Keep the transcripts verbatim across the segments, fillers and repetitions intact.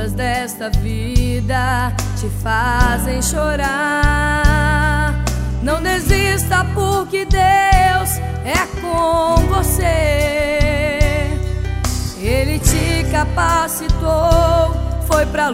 lutas desta vida te fazem chorar, não desista, porque Deus é com você. Ele te capacitou, foi pra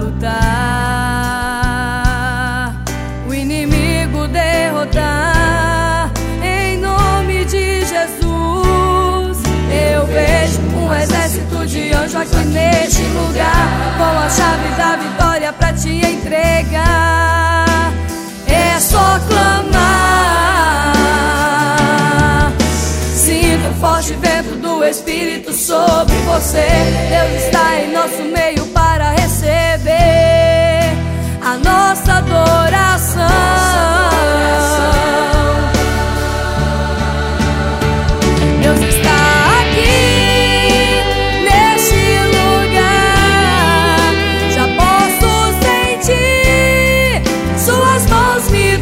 lutar, o inimigo derrotar, em nome de Jesus. Eu vejo um exército de anjos aqui neste lugar, com a chave da vitória pra te entregar. É só clamar, sinta o forte vento do Espírito sobre você. Deus está em nosso meio para receber a nossa adoração. Deus está aqui neste lugar, já posso sentir suas mãos me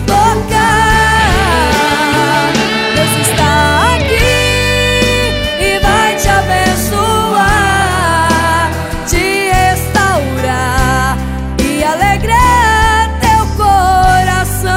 tocar. Deus está aqui e vai te abençoar, te restaurar e alegrar teu coração.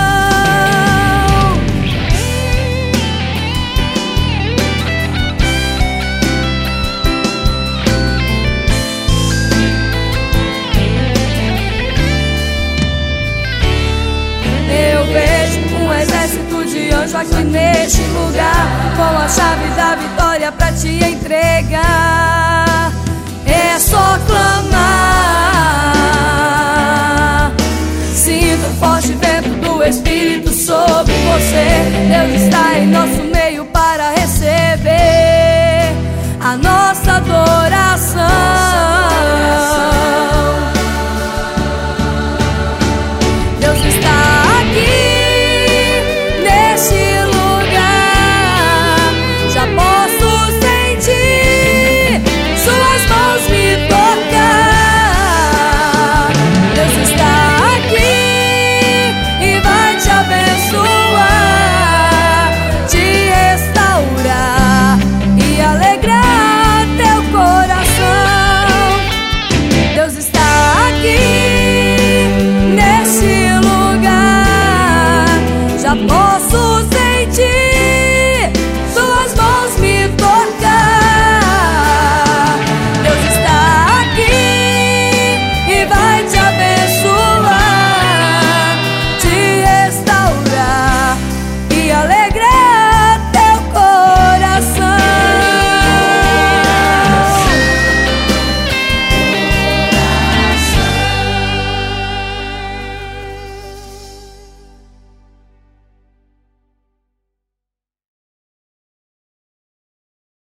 Eu vejo um exército de anjos aqui neste lugar, com a chave da vitória pra te entregar. É só clamar, sinta o forte vento do Espírito sobre você. Deus está em nosso meio